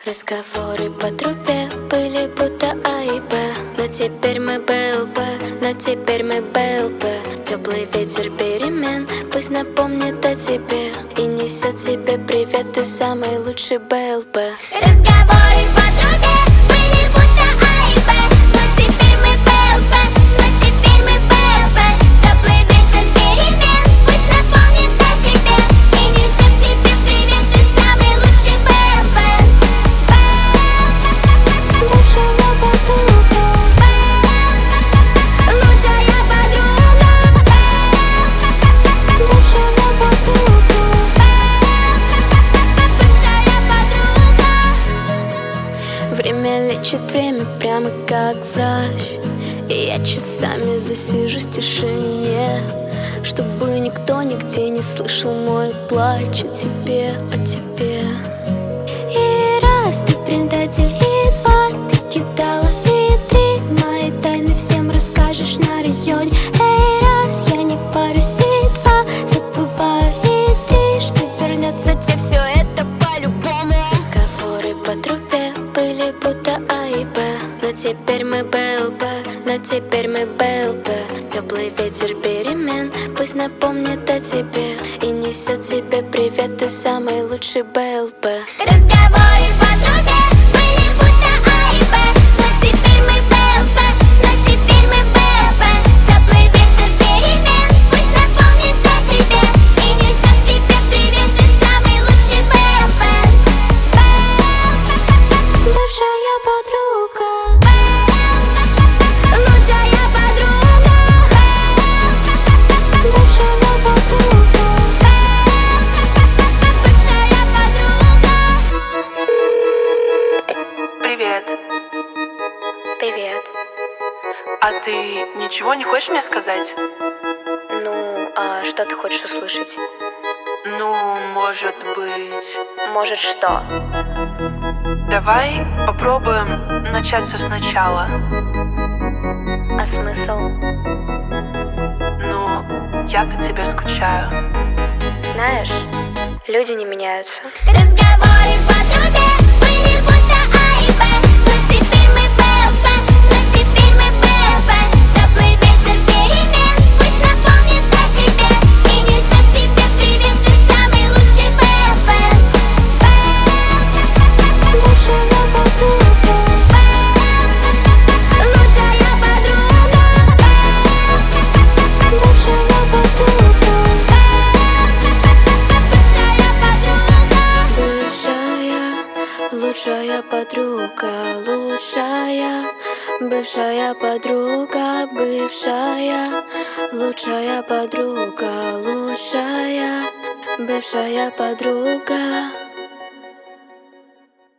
Разговоры по трубе были будто А и Б. Но теперь мы БЛП, но теперь мы БЛП. Теплый ветер перемен пусть напомнит о тебе и несет тебе привет, ты самый лучший БЛП. Разговоры по трубе были будто А и Б. Но теперь мы БЛП, но теперь мы БЛП. Теплый ветер перемен пусть напомнит о тебе и несет тебе привет, ты самый лучший БЛП. Лучшая подруга, лучшая подруга, лучшая подруга, лучшая подруга. Время лечит время прямо как врач, и я часами засижусь в тишине, чтобы никто нигде не слышал мой плач о тебе, о тебе. И раз ты предатель, и два ты кидала, и три мои тайны всем расскажешь на районе. Эй, раз я не парюсь, и два забываю, и три, что вернется тебе все это по-любому. Разговоры по трубе были будто А и Б. Но теперь мы БЛП, но теперь мы БЛП. Теплый ветер перемен пусть напомнит о тебе и несет тебе привет, ты самый лучший БЛП. Разговоры по трубе были будто А и Б. Но теперь мы БЛП, но теперь мы БЛП. Теплый ветер перемен пусть напомнит о тебе и несет тебе привет, ты самый лучший БЛП. Бывшая подруга, Лучшая подруга, бывшая подруга. лучшая подруга. Привет. Привет. А ты ничего не хочешь мне сказать? Ну, а что ты хочешь услышать? Ну, может быть... Может, что? Давай попробуем начать все сначала. А смысл? Ну, я по тебе скучаю. Знаешь, люди не меняются. Разговоры по трубе были будто А и Б. Но теперь мы БЛП, но теперь мы БЛП. Теплый ветер перемен пусть напомнит о тебе и несет тебе привет, ты самый лучший БЛП. Лучшая подруга, Лучшая подруга, лучшая подруга. лучшая подруга. Бывшая подруга, бывшая, лучшая подруга, лучшая, бывшая подруга.